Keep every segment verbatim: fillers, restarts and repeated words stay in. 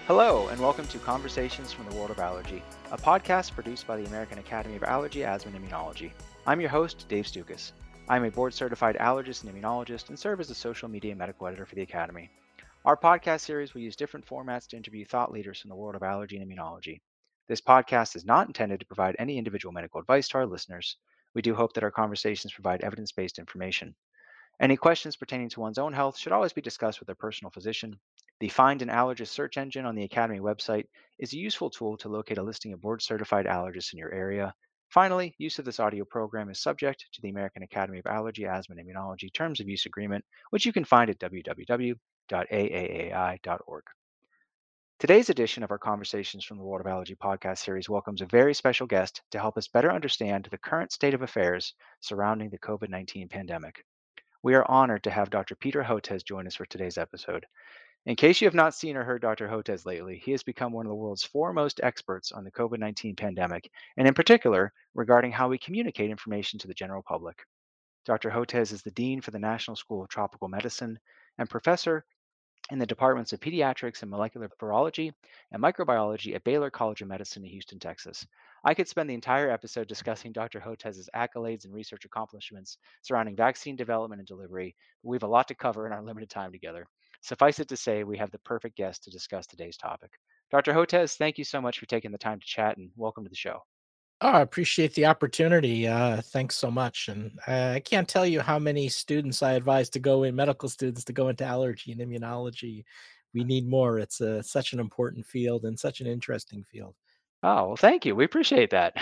Hello, and welcome to Conversations from the World of Allergy, a podcast produced by the American Academy of Allergy, Asthma, and Immunology. I'm your host, Dave Stukas. I'm a board-certified allergist and immunologist and serve as a social media and medical editor for the Academy. Our podcast series will use different formats to interview thought leaders from the world of allergy and immunology. This podcast is not intended to provide any individual medical advice to our listeners. We do hope that our conversations provide evidence-based information. Any questions pertaining to one's own health should always be discussed with their personal physician. The Find an Allergist search engine on the Academy website is a useful tool to locate a listing of board certified allergists in your area. Finally, use of this audio program is subject to the American Academy of Allergy, Asthma, and Immunology Terms of Use Agreement, which you can find at w w w dot a a a i dot org. Today's edition of our Conversations from the World of Allergy podcast series welcomes a very special guest to help us better understand the current state of affairs surrounding the COVID nineteen pandemic. We are honored to have Doctor Peter Hotez join us for today's episode. In case you have not seen or heard Doctor Hotez lately, he has become one of the world's foremost experts on the COVID nineteen pandemic, and in particular, regarding how we communicate information to the general public. Doctor Hotez is the Dean for the National School of Tropical Medicine and professor in the departments of pediatrics and molecular virology and microbiology at Baylor College of Medicine in Houston, Texas. I could spend the entire episode discussing Doctor Hotez's accolades and research accomplishments surrounding vaccine development and delivery, but we have a lot to cover in our limited time together. Suffice it to say, we have the perfect guest to discuss today's topic. Doctor Hotez, thank you so much for taking the time to chat and welcome to the show. Oh, I appreciate the opportunity. Uh, thanks so much. And uh, I can't tell you how many students I advise to go in, medical students to go into allergy and immunology. We need more. It's uh, such an important field and such an interesting field. Oh, well, thank you. We appreciate that.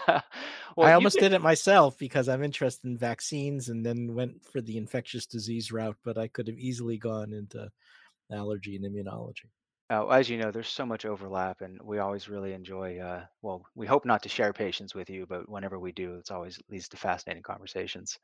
well, I you've almost been, did it myself because I'm interested in vaccines and then went for the infectious disease route, but I could have easily gone into allergy and immunology. Uh, as you know, there's so much overlap, and we always really enjoy. Uh, well, we hope not to share patients with you, but whenever we do, it's always leads to fascinating conversations.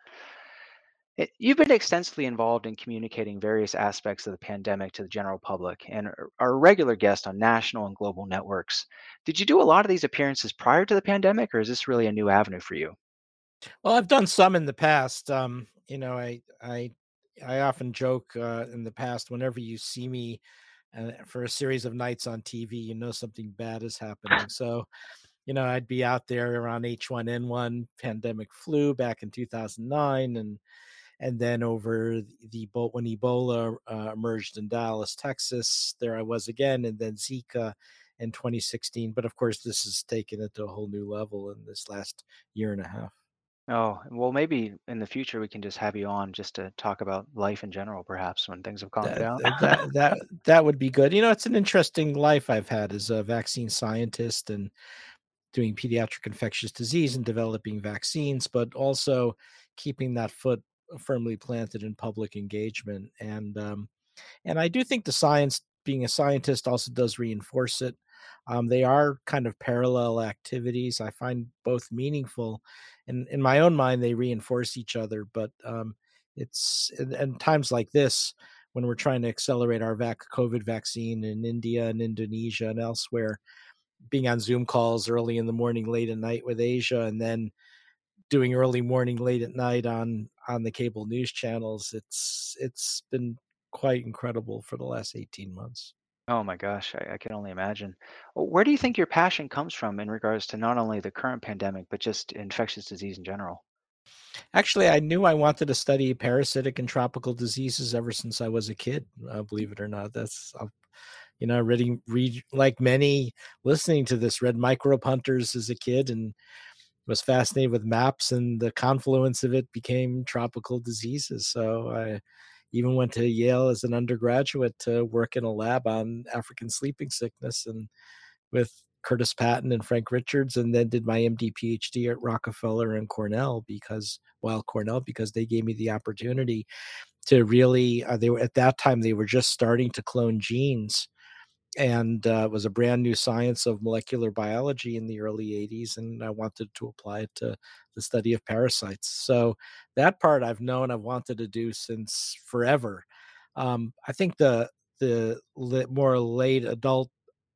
It, you've been extensively involved in communicating various aspects of the pandemic to the general public, and are are a regular guest on national and global networks. Did you do a lot of these appearances prior to the pandemic, or is this really a new avenue for you? Well, I've done some in the past. Um, you know, I I I often joke uh, in the past whenever you see me uh, for a series of nights on T V, you know something bad is happening. So, you know, I'd be out there around H one N one pandemic flu back in two thousand nine, and and then over the Ebo- when Ebola uh, emerged in Dallas, Texas, there I was again, and then Zika in twenty sixteen. But of course, this has taken it to a whole new level in this last year and a half. Oh, well, maybe in the future we can just have you on just to talk about life in general, perhaps when things have calmed That down. that that that that would be good. You know, it's an interesting life I've had as a vaccine scientist and doing pediatric infectious disease and developing vaccines, but also keeping that foot firmly planted in public engagement. And um, and I do think the science, being a scientist, also does reinforce it. Um, they are kind of parallel activities. I find both meaningful, and in my own mind, they reinforce each other. But um, it's and, and times like this when we're trying to accelerate our vac- COVID vaccine in India and Indonesia and elsewhere, being on Zoom calls early in the morning, late at night with Asia, and then doing early morning, late at night on on the cable news channels. It's it's been quite incredible for the last eighteen months. Oh my gosh, I, I can only imagine. Uh, Where do you think your passion comes from in regards to not only the current pandemic, but just infectious disease in general? Actually, I knew I wanted to study parasitic and tropical diseases ever since I was a kid. Uh, believe it or not, that's uh, you know, reading, read like many listening to this, read Microbe Hunters as a kid and was fascinated with maps, and the confluence of it became tropical diseases. So I even went to Yale as an undergraduate to work in a lab on African sleeping sickness and with Curtis Patton and Frank Richards, and then did my M D PhD at Rockefeller and Cornell because, well, Cornell, because they gave me the opportunity to really, uh, they were at that time, they were just starting to clone genes, and uh, it was a brand new science of molecular biology in the early eighties, and I wanted to apply it to the study of parasites. So that part I've known I've wanted to do since forever. Um, I think the the li- more late adult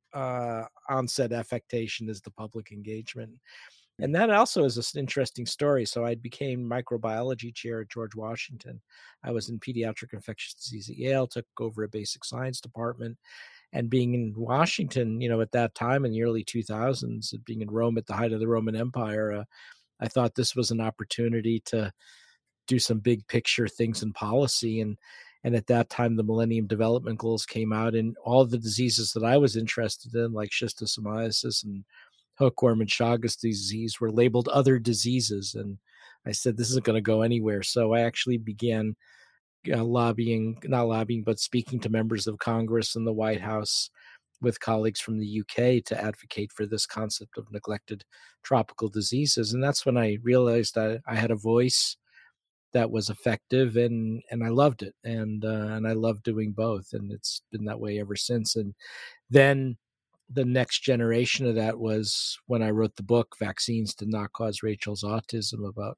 uh, onset affectation is the public engagement. And that also is an interesting story. So I became microbiology chair at George Washington. I was in pediatric infectious disease at Yale, took over a basic science department, And being in Washington, you know, at that time in the early two thousands, being in Rome at the height of the Roman Empire, uh, I thought this was an opportunity to do some big picture things in policy. And and at that time, the Millennium Development Goals came out, and all the diseases that I was interested in, like schistosomiasis and hookworm and Chagas disease, were labeled other diseases. And I said, this isn't going to go anywhere. So I actually began uh, lobbying, not lobbying, but speaking to members of Congress and the White House with colleagues from the U K to advocate for this concept of neglected tropical diseases. And that's when I realized I, I had a voice that was effective, and and I loved it, and uh, and I love doing both, and it's been that way ever since. And then the next generation of that was when I wrote the book Vaccines Did Not Cause Rachel's Autism, about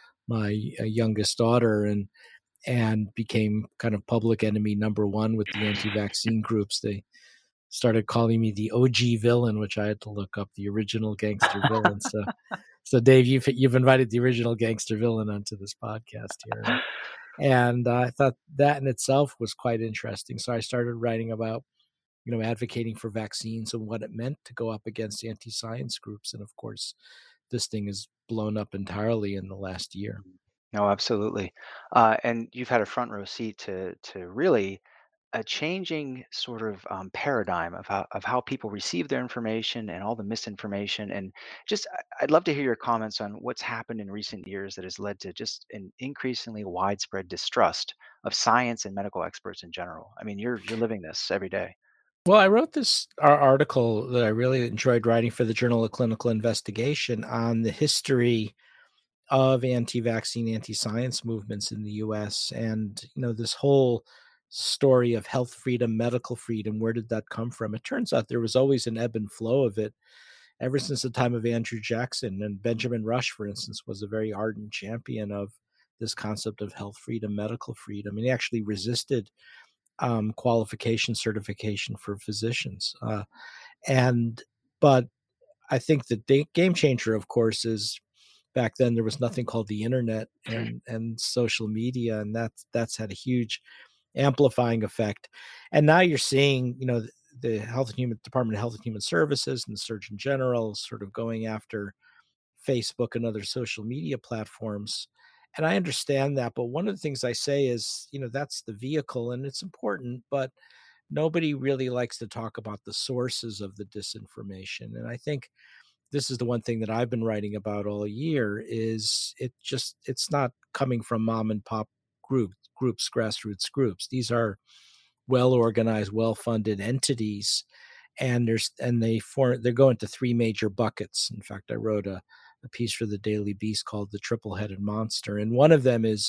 my uh, youngest daughter, and and became kind of public enemy number one with the anti-vaccine groups. They started calling me the O G villain, which I had to look up, the original gangster villain. So, so Dave, you've you've invited the original gangster villain onto this podcast here, and, and uh, I thought that in itself was quite interesting. So I started writing about, you know, advocating for vaccines and what it meant to go up against anti-science groups, and of course, this thing has blown up entirely in the last year. No, absolutely. Uh, and you've had a front row seat to to really a changing sort of um, paradigm of how of how people receive their information and all the misinformation. And just I- I'd love to hear your comments on what's happened in recent years that has led to just an increasingly widespread distrust of science and medical experts in general. I mean, you're you're living this every day. Well, I wrote this ar- article that I really enjoyed writing for the Journal of Clinical Investigation on the history of anti-vaccine, anti-science movements in the U S, and you know, this whole story of health freedom, medical freedom. Where did that come from? It turns out there was always an ebb and flow of it ever since the time of Andrew Jackson. And Benjamin Rush, for instance, was a very ardent champion of this concept of health freedom, medical freedom, and he actually resisted um, qualification certification for physicians. Uh, and but I think the da- game changer, of course, is back then there was nothing called the internet and and social media, and that's that's had a huge amplifying effect. And now you're seeing, you know, the, the Health and Human Department of Health and Human Services and the Surgeon General sort of going after Facebook and other social media platforms. And I understand that, but one of the things I say is, you know, that's the vehicle and it's important, but nobody really likes to talk about the sources of the disinformation. And I think this is the one thing that I've been writing about all year is it just it's not coming from mom and pop group groups, grassroots groups. These are well organized, well funded entities, and there's and they form they go into three major buckets. In fact, I wrote a, a piece for the Daily Beast called "The Triple Headed Monster," and one of them is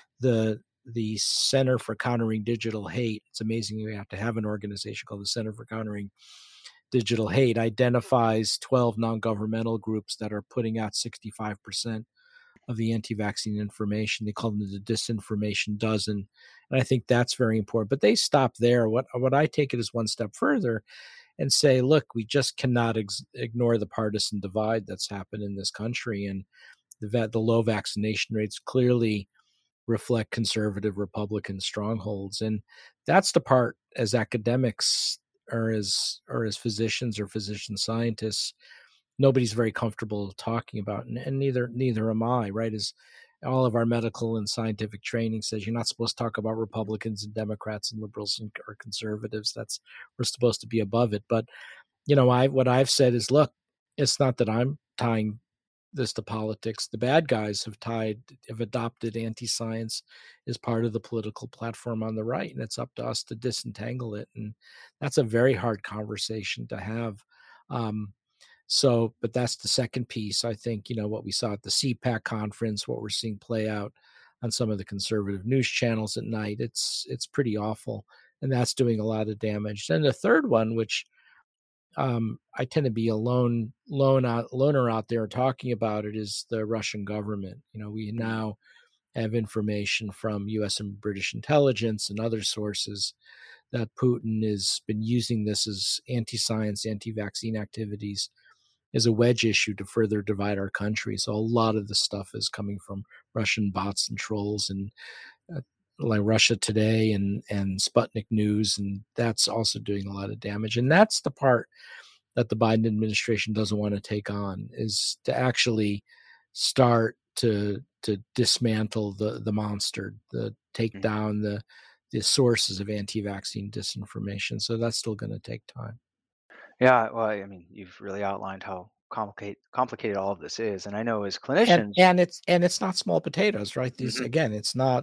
the the Center for Countering Digital Hate. It's amazing we have to have an organization called the Center for Countering Digital Hate. Identifies twelve non-governmental groups that are putting out sixty-five percent of the anti-vaccine information. They call them the disinformation dozen. And I think that's very important. But they stop there. What what I take it is one step further and say, look, we just cannot ex- ignore the partisan divide that's happened in this country. And the, the low vaccination rates clearly reflect conservative Republican strongholds. And that's the part as academics or as or as physicians or physician scientists, nobody's very comfortable talking about, and, and neither neither am I, right? As all of our medical and scientific training says, you're not supposed to talk about Republicans and Democrats and liberals and, or conservatives. That's we're supposed to be above it. But you know, I what I've said is, look, it's not that I'm tying this to politics. The bad guys have tied, have adopted anti-science as part of the political platform on the right, and it's up to us to disentangle it. And that's a very hard conversation to have. Um, so, but that's the second piece. I think, you know, what we saw at the C PAC conference, what we're seeing play out on some of the conservative news channels at night, it's it's pretty awful, and that's doing a lot of damage. Then the third one, which um, I tend to be a lone lone out loner out there talking about it, is the Russian government. You know, we now have information from U S and British intelligence and other sources that Putin has been using this as anti-science, anti-vaccine activities as a wedge issue to further divide our country. So a lot of the stuff is coming from Russian bots and trolls and uh, like Russia Today and and Sputnik News, and that's also doing a lot of damage. And that's the part that the Biden administration doesn't want to take on, is to actually start to to dismantle the the monster, the take Mhm. down the the sources of anti-vaccine disinformation. So that's still going to take time. Yeah, well, I mean, you've really outlined how complicate complicated all of this is, and I know as And clinicians. and it's and it's not small potatoes, right? These, Mhm. again, it's not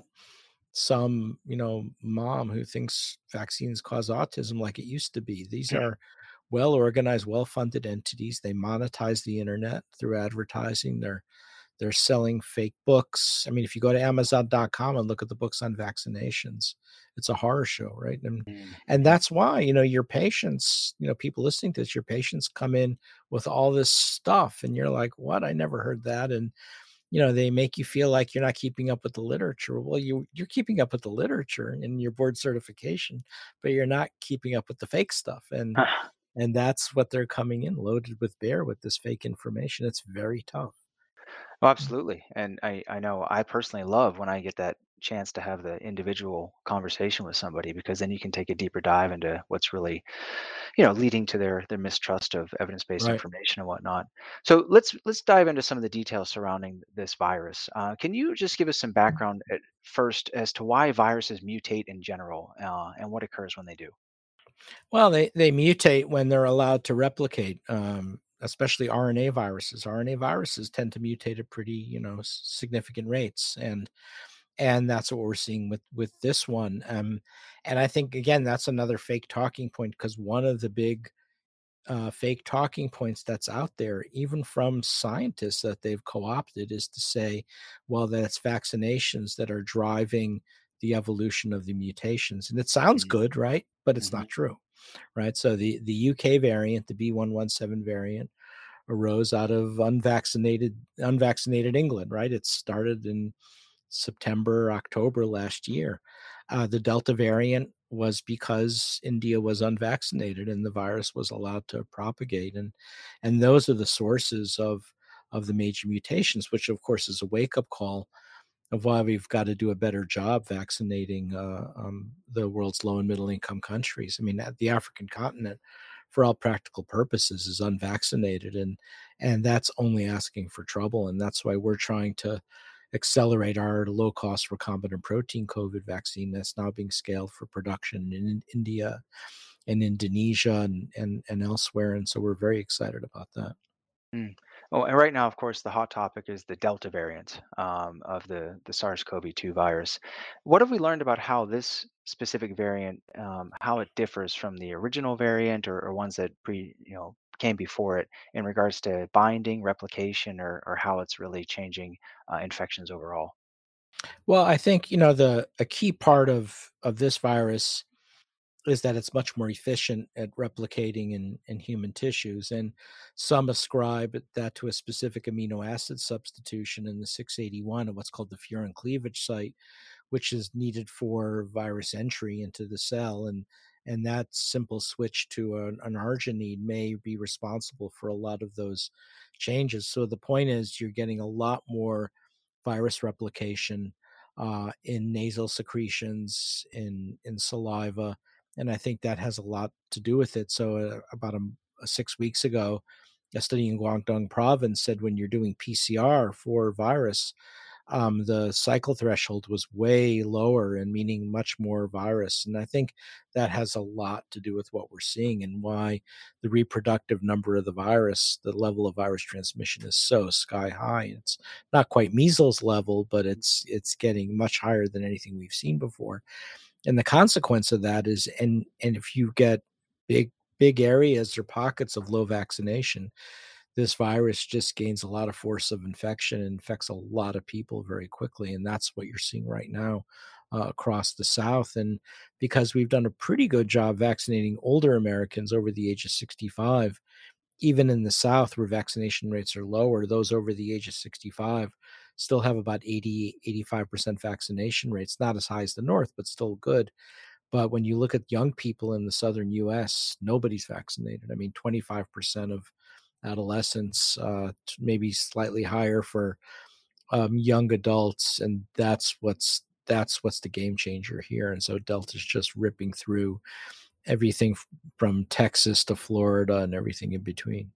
some, you know, mom who thinks vaccines cause autism like it used to be. These are well organized, well funded entities. They monetize the internet through advertising. They're they're selling fake books. I mean, if you go to Amazon dot com and look at the books on vaccinations, it's a horror show, right? And and Mhm. that's why, you know, your patients, you know, people listening to this, your patients come in with all this stuff, and you're like, what? I never heard that. And you know, they make you feel like you're not keeping up with the literature. Well, you you're keeping up with the literature in your board certification, but you're not keeping up with the fake stuff. And and that's what they're coming in loaded with bear with this fake information. It's very tough. Oh, Mm. absolutely. And I, I know I personally love when I get that chance to have the individual conversation with somebody, because then you can take a deeper dive into what's really, you know, leading to their their mistrust of evidence-based Right. information and whatnot. So let's let's dive into some of the details surrounding this virus. Uh, can you just give us some background at first as to why viruses mutate in general, uh, and what occurs when they do? Well, they they mutate when they're allowed to replicate, um, especially R N A viruses. R N A viruses tend to mutate at pretty, you know, s- significant rates, and and that's what we're seeing with with this one. Um, and I think, again, that's another fake talking point, because one of the big uh, fake talking points that's out there, even from scientists that they've co-opted, is to say, well, that it's vaccinations that are driving the evolution of the mutations. And it sounds good, right? But it's Mm-hmm. not true, right? So the the U K variant, the B one one seven variant, arose out of unvaccinated unvaccinated England, right? It started in September, October last year. Uh, the Delta variant was because India was unvaccinated and the virus was allowed to propagate, and and those are the sources of of the major mutations, which of course is a wake up call of why we've got to do a better job vaccinating uh, um, the world's low and middle income countries. I mean, the African continent, for all practical purposes, is unvaccinated, and and that's only asking for trouble. And that's why we're trying to accelerate our low cost recombinant protein COVID vaccine that's now being scaled for production in India and Indonesia and and, and elsewhere. And so we're very excited about that. Mm. Oh, and right now, of course, the hot topic is the Delta variant um, of the, the SARS C o V two virus. What have we learned about how this specific variant, um, how it differs from the original variant, or, or ones that pre, you know, came before it, in regards to binding, replication, or, or how it's really changing uh, infections overall? Well, I think, you know, the a key part of of this virus is that it's much more efficient at replicating in, in human tissues. And some ascribe that to a specific amino acid substitution in the six eighty-one of what's called the furin cleavage site, which is needed for virus entry into the cell. And and that simple switch to an, an arginine may be responsible for a lot of those changes. So the point is, you're getting a lot more virus replication uh, in nasal secretions, in in saliva, and I think that has a lot to do with it. So uh, about a, a six weeks ago, a study in Guangdong province said when you're doing P C R for virus, um, the cycle threshold was way lower and meaning much more virus. And I think that has a lot to do with what we're seeing and why the reproductive number of the virus, the level of virus transmission is so sky high. It's not quite measles level, but it's it's getting much higher than anything we've seen before. And the consequence of that is, and and if you get big big areas or pockets of low vaccination, this virus just gains a lot of force of infection and infects a lot of people very quickly. And that's what you're seeing right now uh, across the South. And because we've done a pretty good job vaccinating older Americans over the age of sixty-five, even in the South where vaccination rates are lower, those over the age of sixty-five still have about eighty, eighty-five percent vaccination rates, not as high as the North, but still good. But when you look at young people in the Southern U S, nobody's vaccinated. I mean, twenty-five percent of adolescents, uh, maybe slightly higher for um, young adults, and that's what's that's what's the game changer here. And so Delta's just ripping through everything from Texas to Florida and everything in between.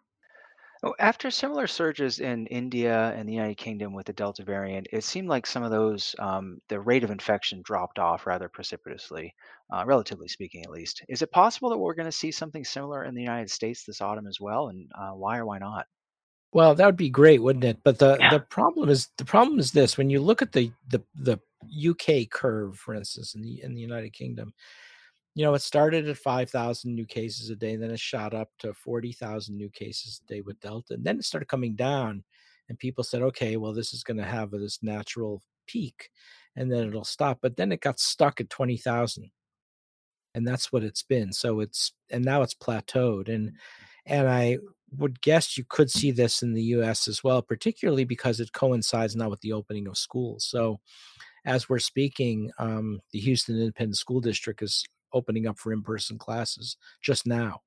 Oh, after similar surges in India and the United Kingdom with the Delta variant, it seemed like some of those, um, the rate of infection dropped off rather precipitously, uh, relatively speaking, at least. Is it possible that we're going to see something similar in the United States this autumn as well? And uh, why or why not? Well, that would be great, wouldn't it? But the Yeah. the problem is the problem is this: when you look at the the the U K curve, for instance, in the in the United Kingdom, you know, it started at five thousand new cases a day, and then it shot up to forty thousand new cases a day with Delta. And then it started coming down, and people said, okay, well, this is going to have this natural peak, and then it'll stop. But then it got stuck at twenty thousand, and that's what it's been. So it's, and now it's plateaued. And, and I would guess you could see this in the U S as well, particularly because it coincides now with the opening of schools. So as we're speaking, um, the Houston Independent School District is opening up for in-person classes just now.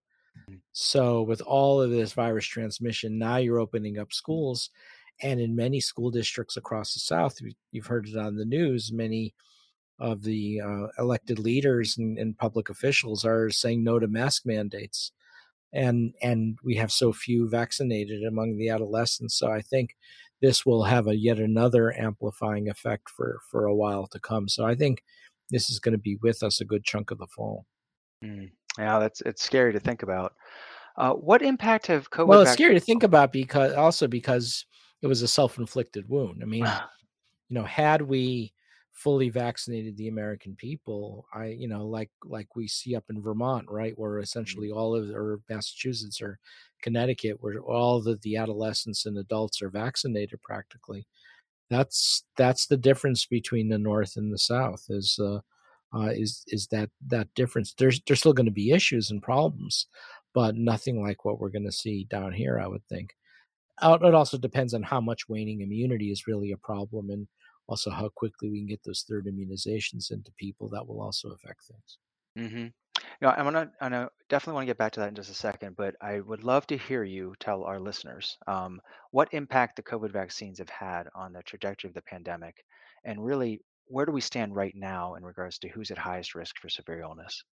So with all of this virus transmission, now you're opening up schools, and in many school districts across the South, you've heard it on the news, many of the uh, elected leaders and, and public officials are saying no to mask mandates, and and we have so few vaccinated among the adolescents. So I think this will have a yet another amplifying effect for for a while to come. So I think this is going to be with us a good chunk of the fall. Mm. Yeah, that's it's scary to think about. Uh, what impact have Well, COVID it's scary vaccines? to think about because also because it was a self-inflicted wound. I mean, you know, had we fully vaccinated the American people, I, you know, like like we see up in Vermont, right, where essentially all of, or Massachusetts or Connecticut, where all of the, the adolescents and adults are vaccinated practically. That's that's the difference between the North and the South is uh, uh, is is that that difference. There's there's still going to be issues and problems, but nothing like what we're going to see down here, I would think. Uh, It also depends on how much waning immunity is really a problem, and also how quickly we can get those third immunizations into people. That will also affect things. Mm-hmm. No, I want to. I know definitely want to get back to that in just a second, but I would love to hear you tell our listeners um, what impact the COVID vaccines have had on the trajectory of the pandemic, and really where do we stand right now in regards to who's at highest risk for severe illness.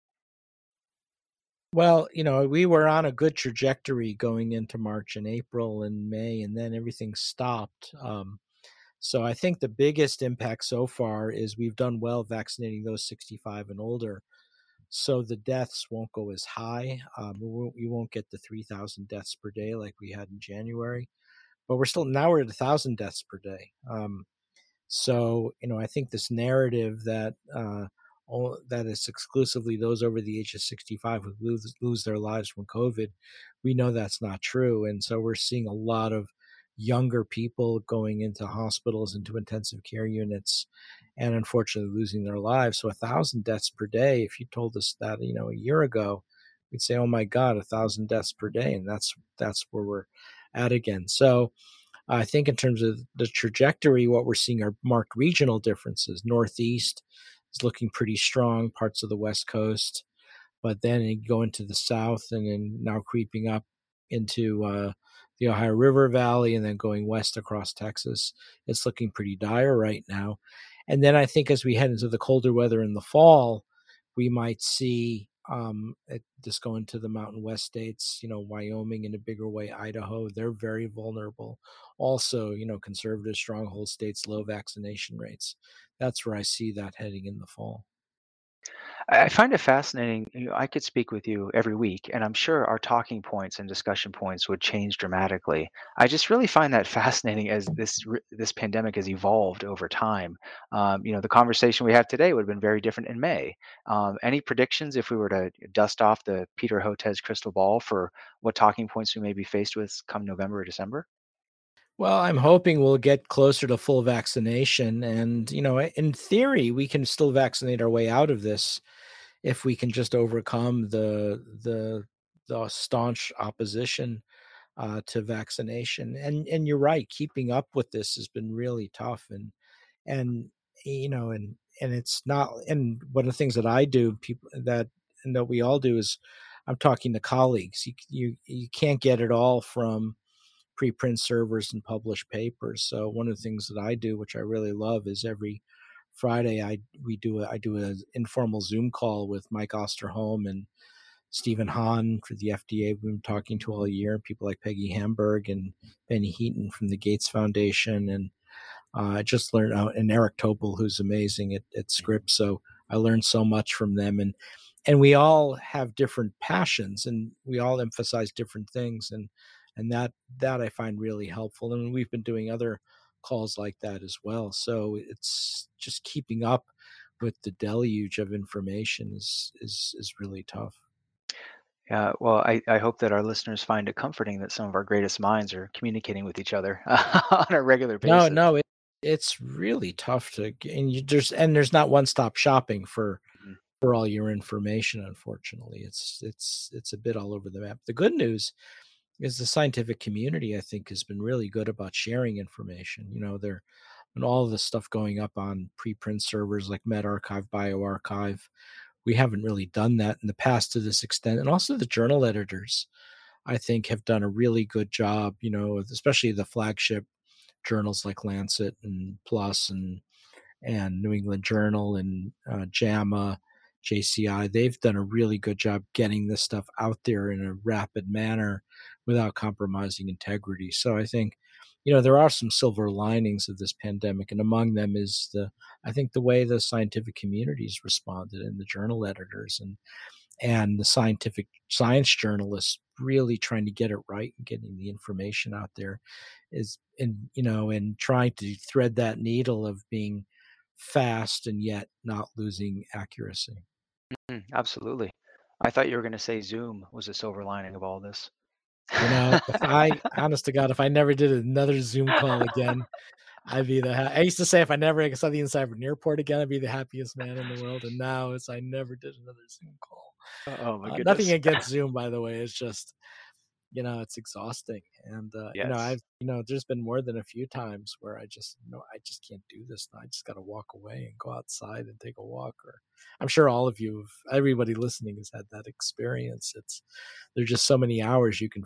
Well, you know, we were on a good trajectory going into March and April and May, and then everything stopped. Um, so I think the biggest impact so far is we've done well vaccinating those sixty-five and older. So the deaths won't go as high. Um, we, won't, we won't get the three thousand deaths per day like we had in January, but we're still, now we're at one thousand deaths per day. Um, So, you know, I think this narrative that uh, all, that it's exclusively those over the age of sixty-five who lose, lose their lives from COVID, we know that's not true. And so we're seeing a lot of younger people going into hospitals, into intensive care units, and unfortunately losing their lives. So a thousand deaths per day, if you told us that, you know, a year ago, we'd say, oh my God, a thousand deaths per day. And that's, that's where we're at again. So, I think in terms of the trajectory, what we're seeing are marked regional differences. Northeast is looking pretty strong, parts of the West Coast, but then you go into the South and then now creeping up into uh, the Ohio River Valley and then going west across Texas. It's looking pretty dire right now. And then I think as we head into the colder weather in the fall, we might see um, it, just go into the Mountain West states, you know, Wyoming in a bigger way, Idaho, they're very vulnerable. Also, you know, conservative stronghold states, low vaccination rates. That's where I see that heading in the fall. I I find it fascinating. You know, I could speak with you every week, and I'm sure our talking points and discussion points would change dramatically. I just really find that fascinating as this re- this pandemic has evolved over time. Um, you know, the conversation we have today would have been very different in May. Um, any predictions if we were to dust off the Peter Hotez crystal ball for what talking points we may be faced with come November or December? Well, I'm hoping we'll get closer to full vaccination. And, you know, in theory, we can still vaccinate our way out of this if we can just overcome the the the staunch opposition uh, to vaccination. And and you're right, keeping up with this has been really tough. And and you know, and and it's not. And one of the things that I do, people that and that we all do is, I'm talking to colleagues. You you you can't get it all from preprint servers and published papers. So one of the things that I do, which I really love, is every Friday, I we do a I do an informal Zoom call with Mike Osterholm and Stephen Hahn for the F D A. We've been talking to all year. People like Peggy Hamburg and Benny Heaton from the Gates Foundation, and uh, I just learned uh, and Eric Topol, who's amazing at, at Scripps. So I learned so much from them, and and we all have different passions, and we all emphasize different things, and and that that I find really helpful. And we've been doing other calls like that as well. So it's just keeping up with the deluge of information is is is really tough. Yeah, well, I, I hope that our listeners find it comforting that some of our greatest minds are communicating with each other on a regular No, basis. no, it, it's really tough to g- and you there's and there's not one stop shopping for Mhm. for all your information, unfortunately. It's it's it's a bit all over the map. The good news is the scientific community, I think, has been really good about sharing information. You know, there and all of the stuff going up on preprint servers like medRxiv, bioRxiv. We haven't really done that in the past to this extent. And also the journal editors, I think, have done a really good job, you know, especially the flagship journals like Lancet and PLOS and and New England Journal and uh, JAMA, J C I. They've done a really good job getting this stuff out there in a rapid manner without compromising integrity. So I think, you know, there are some silver linings of this pandemic, and among them is the, I think, the way the scientific communities responded and the journal editors and and the scientific science journalists really trying to get it right and getting the information out there is and you know and trying to thread that needle of being fast and yet not losing accuracy. Mm, absolutely. I thought you were going to say Zoom was a silver lining of all this. You know, if I, honest to God, if I never did another Zoom call again, I'd be the. Ha- I used to say if I never saw the inside of an airport again, I'd be the happiest man in the world. And now it's I never did another Zoom call. Oh my Uh, nothing goodness. against Zoom, by the way. It's just you know it's exhausting, and uh, you know Yes. I've you know there's been more than a few times where I just you know I just can't do this now. I just got to walk away and go outside and take a walk. Or I'm sure all of you, have, everybody listening, has had that experience. It's there's just so many hours you can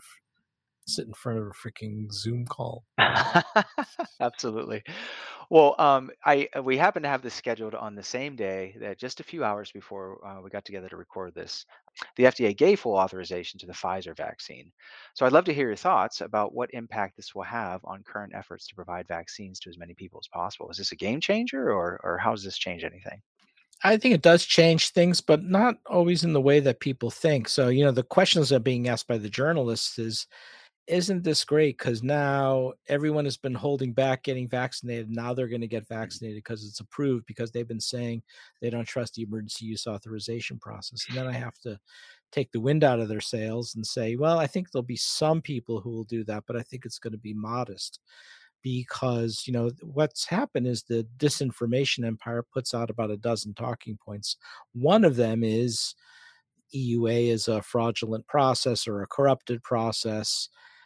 sit in front of a freaking Zoom call, you know? Absolutely. Well, um, I uh, we happen to have this scheduled on the same day that just a few hours before uh, we got together to record this, the F D A gave full authorization to the Pfizer vaccine. So I'd love to hear your thoughts about what impact this will have on current efforts to provide vaccines to as many people as possible. Is this a game changer, or or how does this change anything? I think it does change things, but not always in the way that people think. So, you know, the questions that are being asked by the journalists is, isn't this great? Because now everyone has been holding back getting vaccinated. Now they're going to get Mhm. vaccinated because it's approved, because they've been saying they don't trust the emergency use authorization process. And then I have to take the wind out of their sails and say, well, I think there'll be some people who will do that, but I think it's going to be modest because you know what's happened is the disinformation empire puts out about a dozen talking points. One of them is E U A is a fraudulent process or a corrupted process,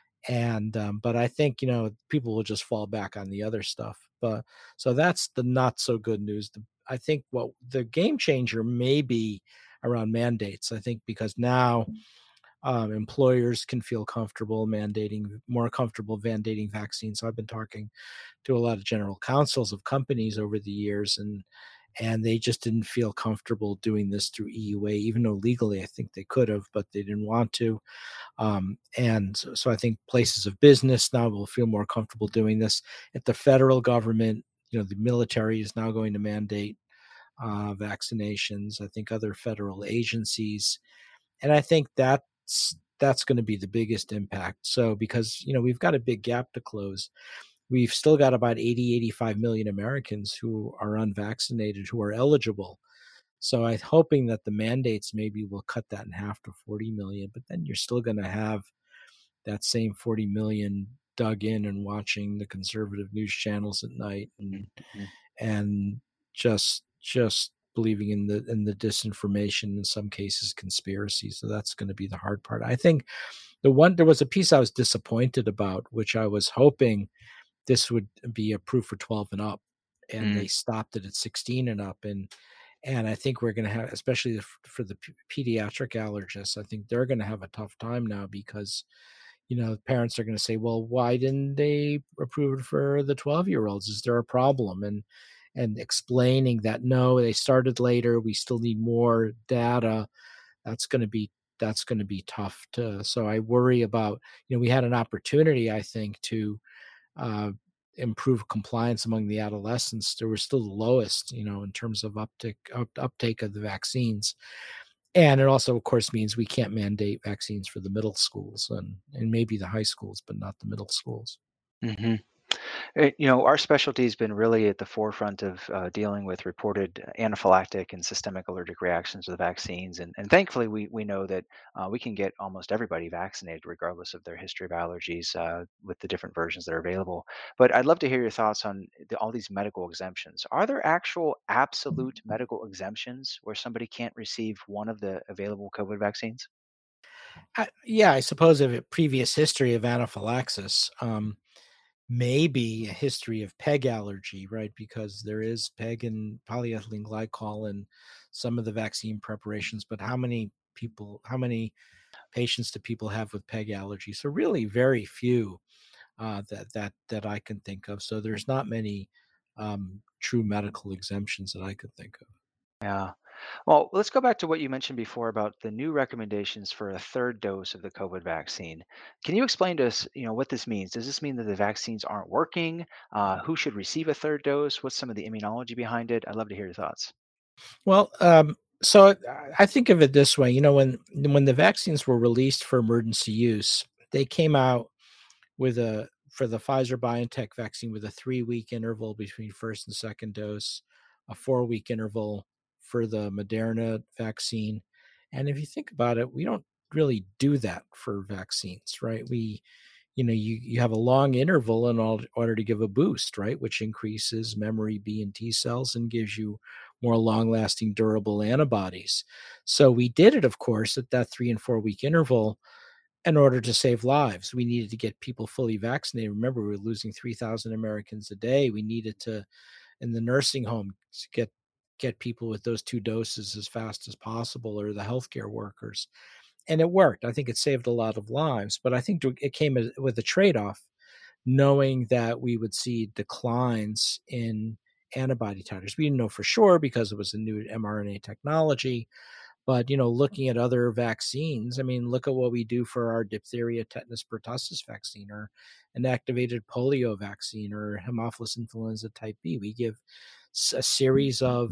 and um, but I think you know people will just fall back on the other stuff. But so that's the not so good news. The, I think what the game changer may be around mandates. I think because now um, employers can feel comfortable mandating more comfortable mandating vaccines. So I've been talking to a lot of general counsels of companies over the years, and and they just didn't feel comfortable doing this through E U A, even though legally I think they could have, but they didn't want to. Um, and so, so I think places of business now will feel more comfortable doing this. At the federal government, you know, the military is now going to mandate uh, vaccinations. I think other federal agencies, and I think that's that's going to be the biggest impact. So because you know we've got a big gap to close, we've still got about eighty, eighty-five million Americans who are unvaccinated who are eligible. So I'm hoping that the mandates maybe will cut that in half to forty million, but then you're still going to have that same forty million dug in and watching the conservative news channels at night and Mhm. and just just believing in the in the disinformation, in some cases conspiracy. So that's going to be the hard part. I think the one there was a piece I was disappointed about, which I was hoping this would be approved for twelve and up, and Mm, they stopped it at sixteen and up. and and I think we're going to have, especially for the pediatric allergists, I think they're going to have a tough time now because you know parents are going to say, well, why didn't they approve it for the twelve year olds? Is there a problem? and and explaining that no, they started later, we still need more data, that's going to be that's going to be tough to. So I worry about, you know, we had an opportunity, I think, to uh, improve compliance among the adolescents. They were still the lowest, you know, in terms of uptake up, uptake of the vaccines. And it also, of course, means we can't mandate vaccines for the middle schools and and maybe the high schools, but not the middle schools. Hmm. Uh, You know, our specialty has been really at the forefront of uh, dealing with reported anaphylactic and systemic allergic reactions to the vaccines. And, and thankfully, we, we know that uh, we can get almost everybody vaccinated, regardless of their history of allergies, uh, with the different versions that are available. But I'd love to hear your thoughts on the, all these medical exemptions. Are there actual absolute medical exemptions where somebody can't receive one of the available COVID vaccines? I, yeah, I suppose of a previous history of anaphylaxis, um, maybe a history of peg allergy, right? Because there is peg and polyethylene glycol in some of the vaccine preparations. But how many people, how many patients do people have with peg allergy? So really, very few uh, that that that I can think of. So there's not many um, true medical exemptions that I could think of. Yeah. Well, let's go back to what you mentioned before about the new recommendations for a third dose of the COVID vaccine. Can you explain to us, you know, what this means? Does this mean that the vaccines aren't working? Uh, who should receive a third dose? What's some of the immunology behind it? I'd love to hear your thoughts. Well, um, so I I think of it this way. You know, when when the vaccines were released for emergency use, they came out with a for the Pfizer BioNTech vaccine with a three week interval between first and second dose, a four week interval for the Moderna vaccine. And if you think about it, we don't really do that for vaccines, right? We you know, you you have a long interval in all, order to give a boost, right, which increases memory B and T cells and gives you more long-lasting, durable antibodies. So we did it, of course, at that three and four week interval in order to save lives. We needed to get people fully vaccinated. Remember, we were losing three thousand Americans a day. We needed to, in the nursing home, to get get people with those two doses as fast as possible, or the healthcare workers, and it worked. I think it saved a lot of lives, but I think it came with a trade-off, knowing that we would see declines in antibody titers. We didn't know for sure because it was a new mRNA technology, but you know, looking at other vaccines, I mean, look at what we do for our diphtheria, tetanus, pertussis vaccine, or an activated polio vaccine, or Haemophilus influenza type B. We give a series of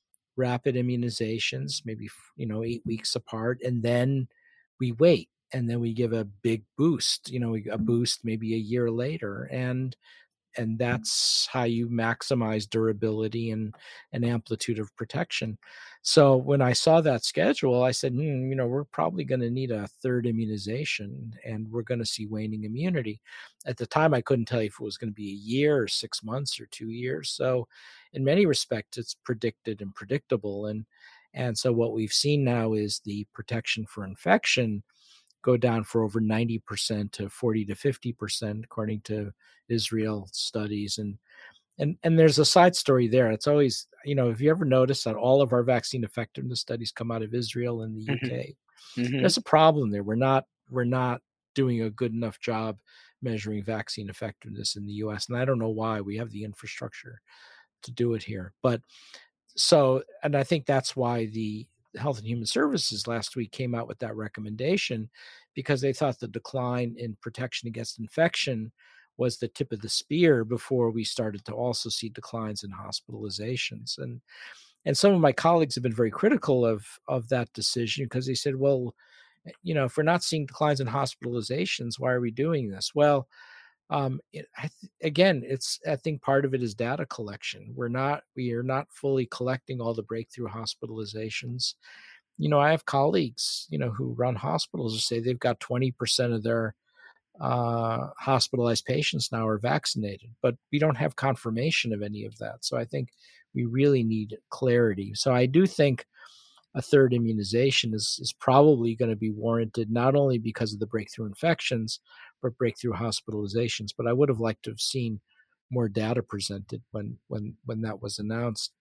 rapid immunizations, maybe you know eight weeks apart, and then we wait, and then we give a big boost, you know, a boost maybe a year later, and and that's how you maximize durability and and amplitude of protection. So when I saw that schedule, I said, hmm, you know, we're probably going to need a third immunization, and we're going to see waning immunity. At the time, I couldn't tell you if it was going to be a year or six months or two years. So in many respects, it's predicted and predictable. And and so what we've seen now is the protection for infection go down for over ninety percent to forty to fifty percent, according to Israel studies. And and and there's a side story there. It's always, you know, if you ever notice that all of our vaccine effectiveness studies come out of Israel and the Hmm. U K, Hmm. there's a problem there. We're not we're not doing a good enough job measuring vaccine effectiveness in the U S. And I don't know why. We have the infrastructure to do it here. But so, and I think that's why the Health and Human Services last week came out with that recommendation, because they thought the decline in protection against infection was the tip of the spear before we started to also see declines in hospitalizations. And and some of my colleagues have been very critical of of that decision, because they said, well, you know, if we're not seeing declines in hospitalizations, why are we doing this? Well, um, it, I th- again, it's I think part of it is data collection. We're not we are not fully collecting all the breakthrough hospitalizations. You know, I have colleagues, you know, who run hospitals who say they've got twenty percent of their uh, hospitalized patients now are vaccinated, but we don't have confirmation of any of that. So I think we really need clarity. So I do think a third immunization is, is probably going to be warranted, not only because of the breakthrough infections, but breakthrough hospitalizations. But I would have liked to have seen more data presented when when when that was announced.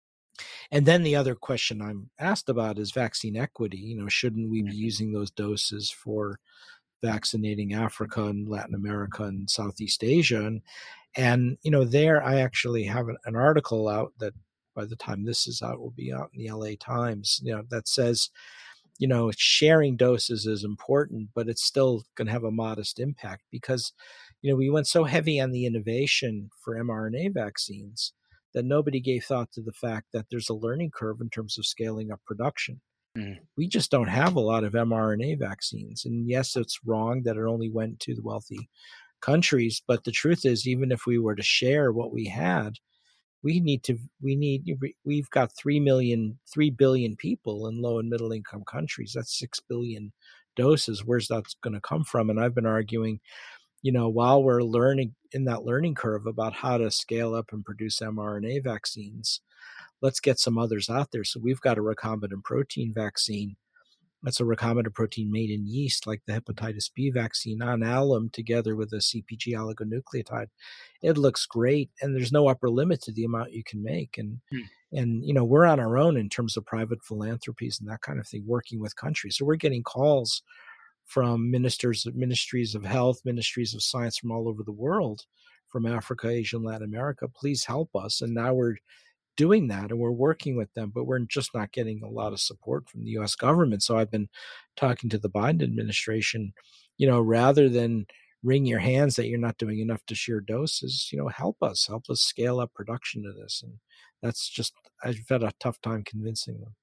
And then the other question I'm asked about is vaccine equity. You know, shouldn't we be Hmm. using those doses for vaccinating Africa and Latin America and Southeast Asia? And And, you know, there I actually have an, an article out that by the time this is out will be out in the L A Times, you know, that says, you know, sharing doses is important, but it's still going to have a modest impact because, you know, we went so heavy on the innovation for mRNA vaccines that nobody gave thought to the fact that there's a learning curve in terms of scaling up production. Mm. We just don't have a lot of mRNA vaccines. And yes, it's wrong that it only went to the wealthy countries, but the truth is, even if we were to share what we had, we need to we need we've got three million three billion people in low and middle income countries. That's six billion doses. Where's that going to come from? And I've been arguing, you know, while we're learning in that learning curve about how to scale up and produce mRNA vaccines, let's get some others out there. So we've got a recombinant protein vaccine. That's a recombinant protein made in yeast, like the hepatitis B vaccine, on alum together with a C P G oligonucleotide. It looks great, and there's no upper limit to the amount you can make. And Mm. and you know, we're on our own in terms of private philanthropies and that kind of thing, working with countries. So we're getting calls from ministers, ministries of health, ministries of science from all over the world, from Africa, Asia, and Latin America. Please help us. And now we're doing that and we're working with them, but we're just not getting a lot of support from the U S government. So I've been talking to the Biden administration, you know, rather than wring your hands that you're not doing enough to share doses, you know, help us, help us scale up production of this. And that's just, I've had a tough time convincing them.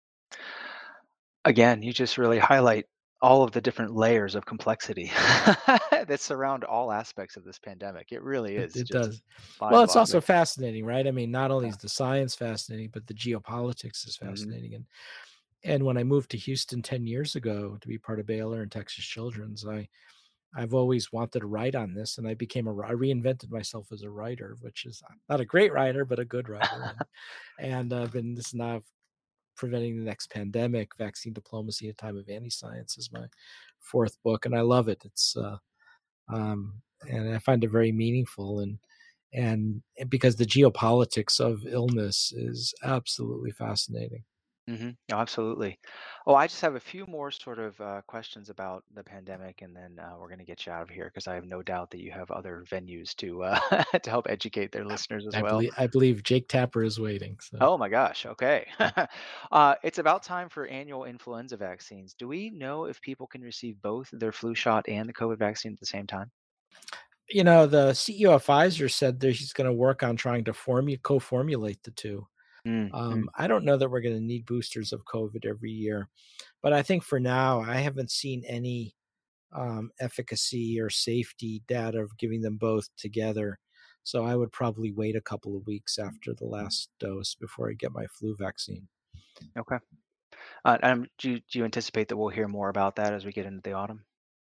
Again, you just really highlight all of the different layers of complexity that surround all aspects of this pandemic. It really It, is it just does. Well, it's also mind-boggling. fascinating, right? I mean, not only Yeah. is the science fascinating, but the geopolitics is Mhm. fascinating. And and when I moved to Houston ten years ago to be part of Baylor and Texas Children's, I I've always wanted to write on this, and I became a I reinvented myself as a writer, which is not a great writer, but a good writer. And and I've been this now preventing the next pandemic, vaccine diplomacy in a time of anti-science is my fourth book, and I love it. It's uh, um, and I find it very meaningful, and and because the geopolitics of illness is absolutely fascinating. hmm Oh, absolutely. Oh, I just have a few more sort of uh, questions about the pandemic, and then uh, we're going to get you out of here because I have no doubt that you have other venues to uh, to help educate their listeners as I well. believe I believe Jake Tapper is waiting. So Oh my gosh. Okay. uh, it's about time for annual influenza vaccines. Do we know if people can receive both their flu shot and the COVID vaccine at the same time? you know, the C E O of Pfizer said that he's going to work on trying to formu- co-formulate the two. Mm-hmm. Um, I don't know that we're going to need boosters of COVID every year, but I think for now, I haven't seen any um, efficacy or safety data of giving them both together. So I would probably wait a couple of weeks after the last dose before I get my flu vaccine. Okay. Uh, um, do you, do you anticipate that we'll hear more about that as we get into the autumn?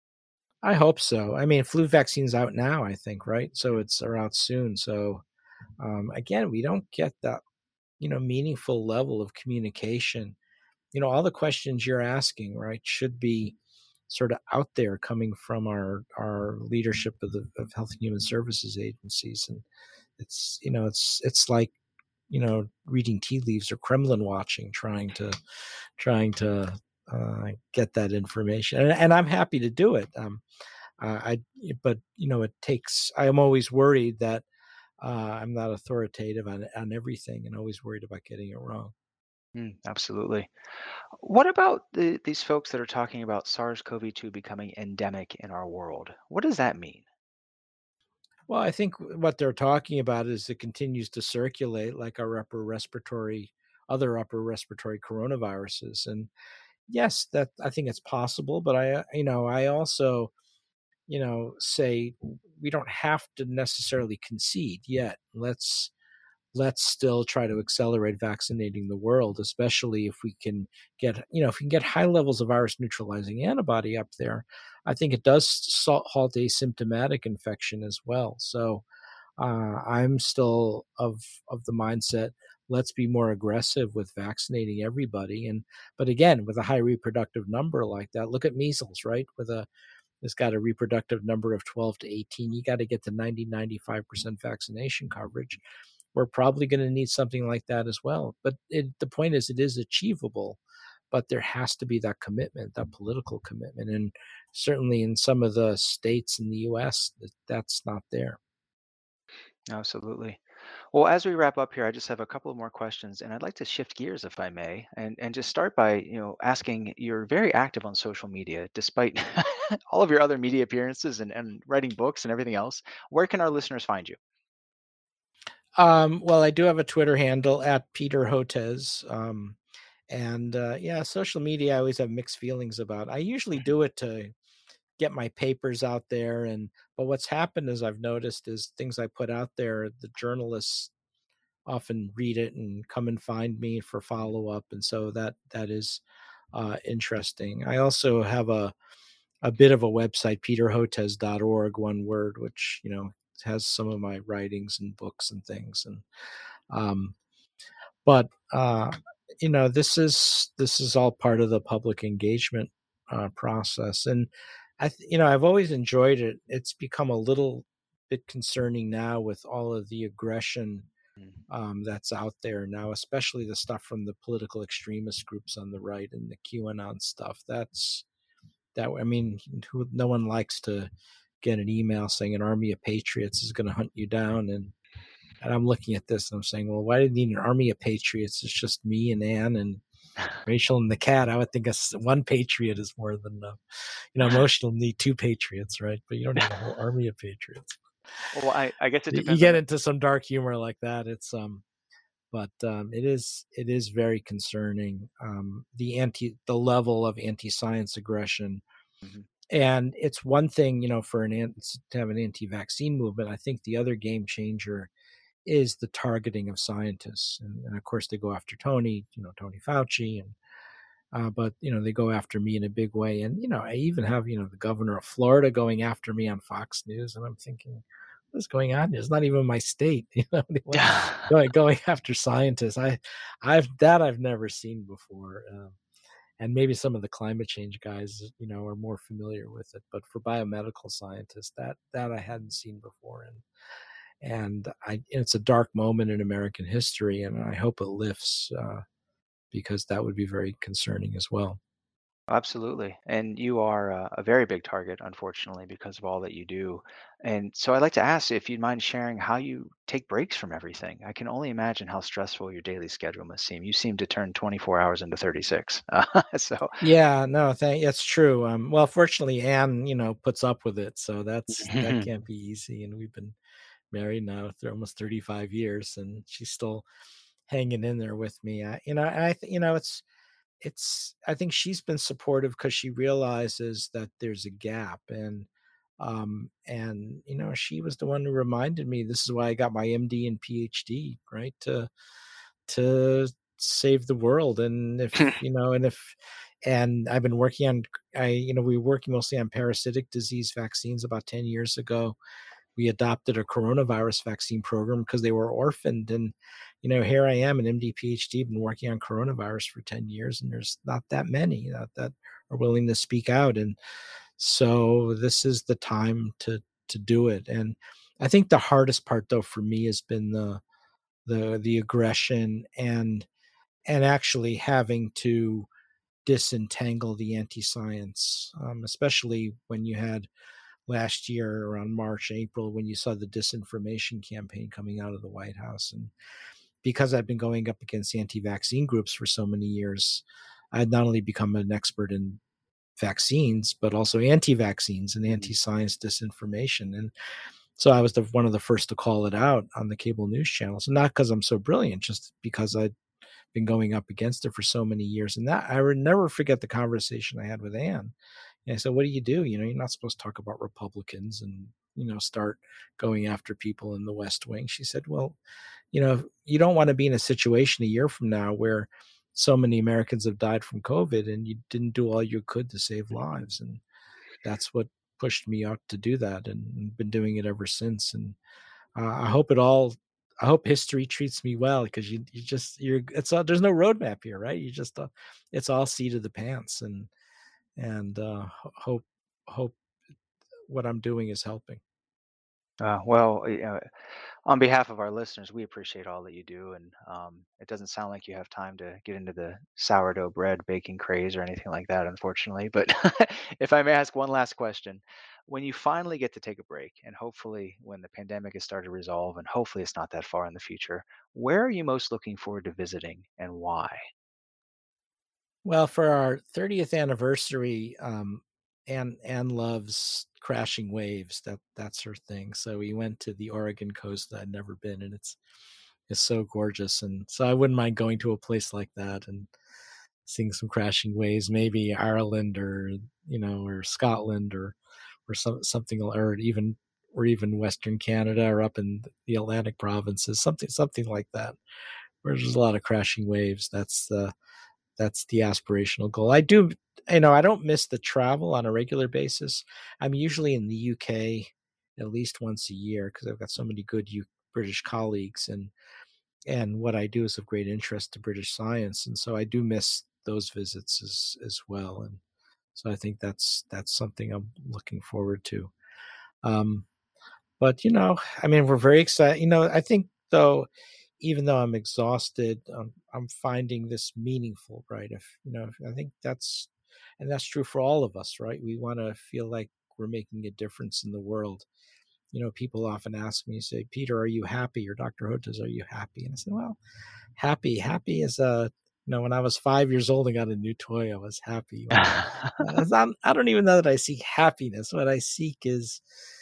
I hope so. I mean, flu vaccine's out now, I think, right? So it's are out soon. So um, again, we don't get that, you know, meaningful level of communication. You know, all the questions you're asking, right, should be sort of out there coming from our our leadership of the of Health and Human Services agencies. And it's, you know, it's it's like, you know, reading tea leaves or Kremlin watching, trying to trying to uh, get that information. And, and I'm happy to do it. Um, uh, I, but you know, it takes. I am always worried that uh, I'm not authoritative on on everything, and always worried about getting it wrong. Mm, absolutely. What about the, these folks that are talking about SARS-C o V two becoming endemic in our world? What does that mean? Well, I think what they're talking about is it continues to circulate like our upper respiratory, other upper respiratory coronaviruses. And yes, that I think it's possible, but I, uh, you know, I also, you know, say we don't have to necessarily concede yet. Let's let's still try to accelerate vaccinating the world, especially if we can get, you know, if we can get high levels of virus neutralizing antibody up there. I think it does halt asymptomatic infection as well. So uh, I'm still of of the mindset, let's be more aggressive with vaccinating everybody. And but again, with a high reproductive number like that, look at measles, right? With a it's got a reproductive number of twelve to eighteen. You got to get to ninety, ninety-five percent vaccination coverage. We're probably going to need something like that as well. But it, the point is, it is achievable, but there has to be that commitment, that political commitment. And certainly in some of the states in the U S, that, that's not there. Absolutely. Well, as we wrap up here, I just have a couple of more questions, and I'd like to shift gears, if I may, and and just start by, you know, asking. You're very active on social media, despite all of your other media appearances and, and writing books and everything else. Where can our listeners find you? Um, well, I do have a Twitter handle at Peter Hotez. Um, and uh, yeah, social media I always have mixed feelings about. I usually Mhm. do it to get my papers out there, and but what's happened is I've noticed is things I put out there, the journalists often read it and come and find me for Mhm. follow up, and so that that is uh, interesting. I also have a a bit of a website, peter hotez dot org, one word, which you know has some of my writings and books and things, and um, but uh, you know this is this is all part of the public engagement uh, process, and I th- you know I've always enjoyed it. It's become a little bit concerning now with all of the aggression Mhm. um, that's out there now, especially the stuff from the political extremist groups on the right and the QAnon stuff. That's that. I mean, who, no one likes to get an email saying an army of patriots is going to hunt you down, and and I'm looking at this and I'm saying, well, why do you need an army of patriots? It's just me and Anne and Rachel and the cat. I would think a s one patriot is more than enough. You know, most you'll need two patriots, right? But you don't need a whole army of patriots. Well, I, I guess it You you depends on get the. into some dark humor like that. It's um, but um, it is it is very concerning. Um, the anti the level of anti-science aggression, Mhm. and it's one thing, you know, for an ant to have an anti-vaccine movement. I think the other game changer is the targeting of scientists, and, and of course they go after Tony, you know, Tony Fauci, and uh, but you know they go after me in a big way, and you know I even have you know the governor of Florida going after me on Fox News, and I'm thinking, what's going on? It's not even my state, you know, going going after scientists. I, I've that I've never seen before. Um, and maybe some of the climate change guys, you know, are more familiar with it. But for biomedical scientists, that that I hadn't seen before, and and I it's a dark moment in American history, and I hope it lifts uh, because that would be very concerning as well. Absolutely. And you are a, a very big target, unfortunately, because of all that you do. And so I'd like to ask if you'd mind sharing how you take breaks from everything. I can only imagine how stressful your daily schedule must seem. You seem to turn twenty-four hours into thirty-six. Uh, so, Yeah, no, thank that's true. Um, well, fortunately, Anne, you know, puts up with it, so that's that can't be easy. And we've been married now for almost thirty-five years, and she's still hanging in there with me. I, you know, and I, th- you know, it's it's. I think she's been supportive because she realizes that there's a gap, and um, and you know, she was the one who reminded me. This is why I got my M D and P H D, right? To to save the world. And if you know and if and I've been working on I you know we were working mostly on parasitic disease vaccines. About ten years ago we adopted a coronavirus vaccine program because they were orphaned, and you know here I am, an M D PhD, been working on coronavirus for ten years, and there's not that many that, that are willing to speak out. And so this is the time to to do it. And I think the hardest part though for me has been the the the aggression, and and actually having to disentangle the anti-science, um, especially when you had last year around March, April, when you saw the disinformation campaign coming out of the White House. And because I've been going up against anti-vaccine groups for so many years, I'd not only become an expert in vaccines, but also anti-vaccines and Mhm. anti-science disinformation. And so I was the, one of the first to call it out on the cable news channels, and not because I'm so brilliant, just because I been going up against it for so many years. And that I would never forget the conversation I had with Anne. And I said, "What do you do? You know, you're not supposed to talk about Republicans and you know start going after people in the West Wing." She said, "Well, you know, you don't want to be in a situation a year from now where so many Americans have died from COVID and you didn't do all you could to save Mhm. lives." And that's what pushed me out to do that, and been doing it ever since. And uh, I hope it all. I hope history treats me well because you you just you're it's all, there's no roadmap here, right? You just uh, it's all seat of the pants, and and uh, ho- hope hope what I'm doing is helping. Uh, well, On behalf of our listeners, we appreciate all that you do, and um, it doesn't sound like you have time to get into the sourdough bread baking craze or anything like that, unfortunately. But if I may ask one last question, when you finally get to take a break, and hopefully when the pandemic has started to resolve, and hopefully it's not that far in the future, where are you most looking forward to visiting and why? Well, for our thirtieth anniversary, um, Anne Anne loves crashing waves. That that's her thing. So we went to the Oregon coast that I'd never been, and it's it's so gorgeous. And so I wouldn't mind going to a place like that and seeing some crashing waves. Maybe Ireland, or you know, or Scotland, or or some something, or even or even Western Canada, or up in the Atlantic provinces, something something like that, where there's a lot of crashing waves. That's the that's the aspirational goal. I do, you know, I don't miss the travel on a regular basis. I'm usually in the U K at least once a year because I've got so many good U- British colleagues, and and what I do is of great interest to British science, and so I do miss those visits as as well. And so I think that's that's something I'm looking forward to. Um, but you know, I mean, we're very excited. You know, I think though, even though I'm exhausted, um, I'm finding this meaningful, right? If you know, I think that's, and that's true for all of us, right? We want to feel like we're making a difference in the world. You know, people often ask me, say, Peter, are you happy? Or Doctor Hotez, are you happy? And I say, well, happy, happy is a, you know, when I was five years old and got a new toy, I was happy. When I, it's not, I don't even know that I seek happiness. What I seek is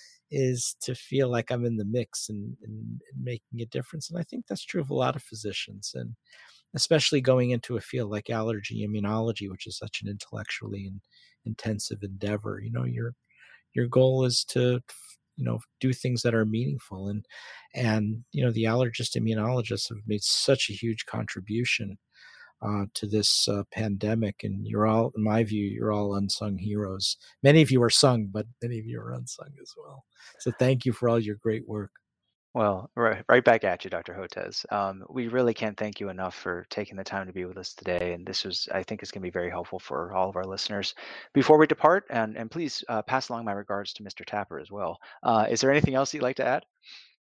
is to feel like I'm in the mix, and, and, and making a difference. And I think that's true of a lot of physicians, and especially going into a field like allergy immunology, which is such an intellectually and intensive endeavor. You know, your your goal is to, you know, do things that are meaningful. And and you know, the allergist immunologists have made such a huge contribution uh, to this uh, pandemic. And you're all, in my view, you're all unsung heroes. Many of you are sung, but many of you are unsung as well. So thank you for all your great work. Well, right, right back at you, Doctor Hotez. Um, we really can't thank you enough for taking the time to be with us today. And this was, I think, is going to be very helpful for all of our listeners. Before we depart, and, and please uh, pass along my regards to Mister Tapper as well. Uh, is there anything else you'd like to add?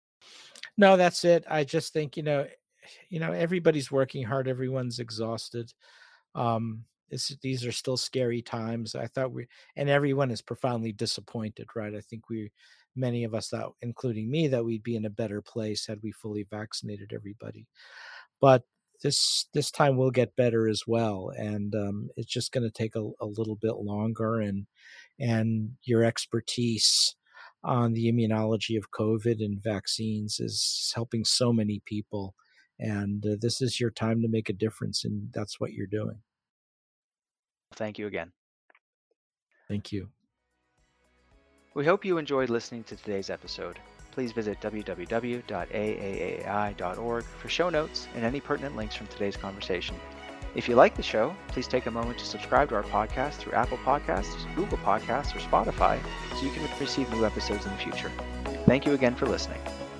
No, that's it. I just think, you know, you know, everybody's working hard. Everyone's exhausted. Um, it's, these are still scary times. I thought we, and everyone is profoundly disappointed, right? I think we, many of us thought, including me, that we'd be in a better place had we fully vaccinated everybody. But this this time will get better as well, and um, it's just going to take a, a little bit longer. And and your expertise on the immunology of COVID and vaccines is helping so many people. And uh, this is your time to make a difference, and that's what you're doing. Thank you again. Thank you. We hope you enjoyed listening to today's episode. Please visit w w w dot a a a i dot org for show notes and any pertinent links from today's conversation. If you like the show, please take a moment to subscribe to our podcast through Apple Podcasts, Google Podcasts, or Spotify so you can receive new episodes in the future. Thank you again for listening.